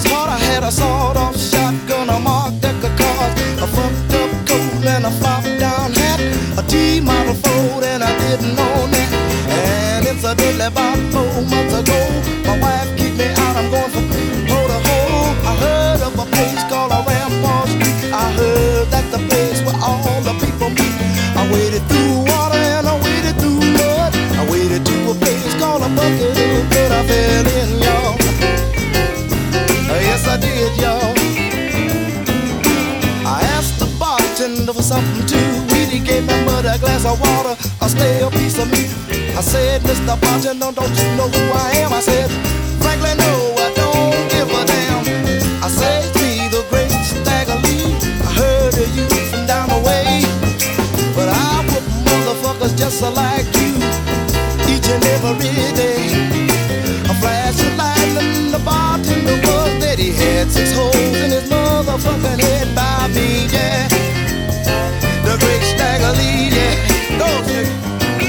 part, I had a sawed-off shotgun, a Mark Decker card, a fucked up coat and a flop-down hat, a T-model Ford, and I didn't own that. And incidentally, about 4 months ago, my wife kicked me out. I'm going from hole to hole. I heard of a place called a Rampart Street. I heard that the place where all the people meet. I waded through water and I waded through mud. I waded to a place called a bucket of blood. I fell in, y'all. Yes, I did, y'all. I asked the bartender for something to eat. He gave me but a glass of water, a stale piece of meat. I said, Mr. Bartender, don't you know who I am? I said, frankly, no, I don't give a damn. I said, it's me, the great Stagger Lee. I heard of you from down the way, but I whoop motherfuckers just like you each and every day. A flash of lightning, the bartender was dead. He had 6 holes in his motherfucking head by me, yeah. The great Stagger Lee, yeah. Go, nigga.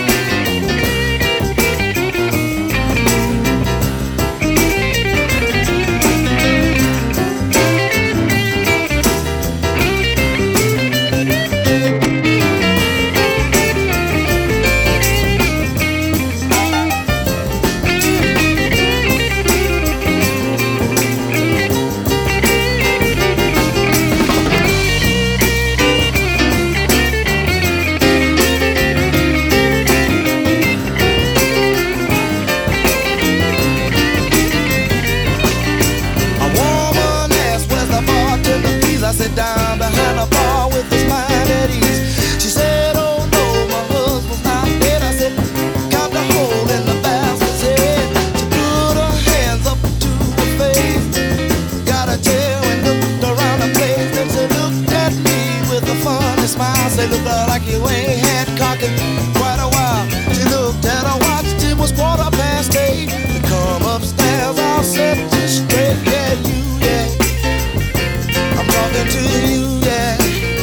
I sat down behind a bar with his mind at ease. She said, oh no, my husband's not dead. I said, count the hole in the bastard's head. She put her hands up to her face, got a chair and looked around the place. Then she looked at me with a funny smile. Said, look like you ain't had cock in quite a while. She looked at her watch, it was 8:15. We come upstairs, I'll set you straight. Yeah, you, yeah, talking to you, yeah.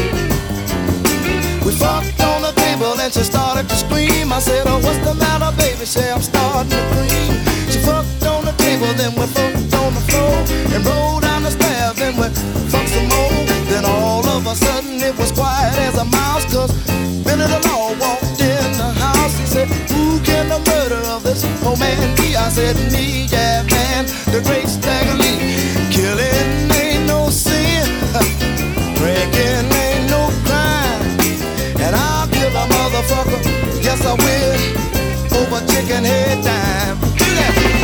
We fucked on the table and she started to scream. I said, oh, what's the matter, baby? She said, I'm starting to cream. She fucked on the table, then we fucked on the floor and rolled down the stairs, then we fucked some more. Then all of a sudden it was quiet as a mouse, cause Billy the Law walked in the house. He said, who can the murder of this old man be? I said, me, yeah, man, the great Stagger Lee. Killing ain't no sin, breaking ain't no crime, and I'll kill a motherfucker, yes I will, over chicken head time. Do that.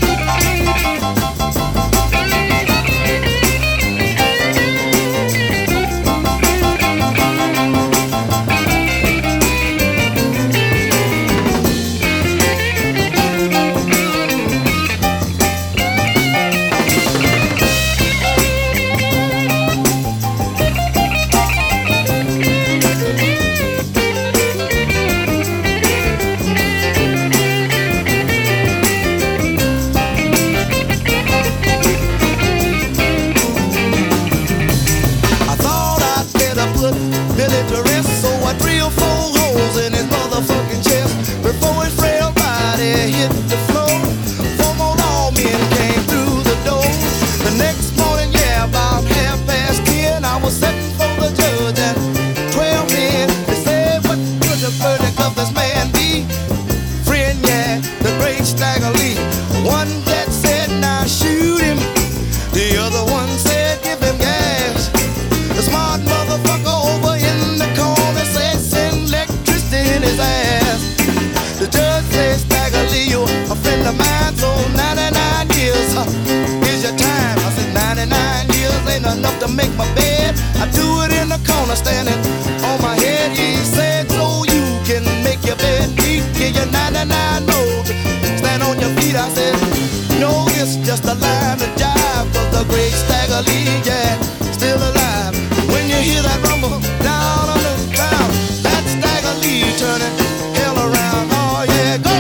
Billy to rest, so I drilled 4 holes in his motherfucking chest before his frail body hit the floor. 4 more lawmen came through the door. The next morning, yeah, about 10:30, I was sitting for the judge and 12 men. They said, what could the verdict of this man be? Friend, yeah, the great Stagger Lee. One that said, now shoot him. The other one said, give him gas. The smart motherfucker over in the corner said, send electricity in his ass. The judge said, Stagger Lee, you're a friend of mine, so 99 years is your time. I said, 99 years ain't enough to make my bed. I do it in the corner, standing on my head. He said, so you can make your bed neat. Give you 99 more to stand on your feet. I said, no, it's just a line to jive, cause the great Stagger Lee, yeah, still alive. When you hear that rumble down on the ground, that's Stagger Lee turning hell around. Oh yeah, go!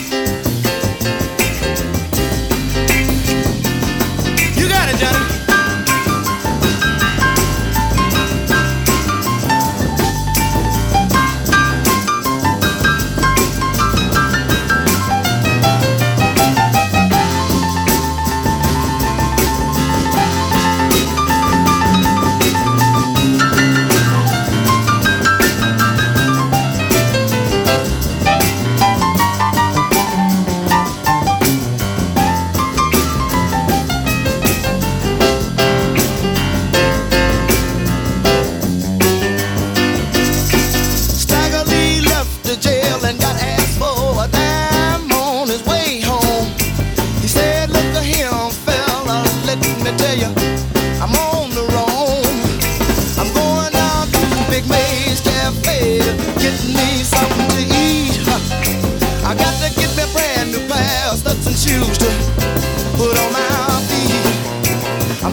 You got it, Johnny.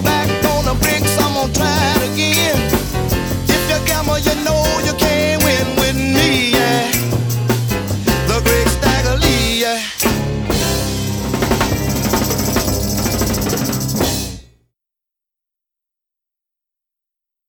back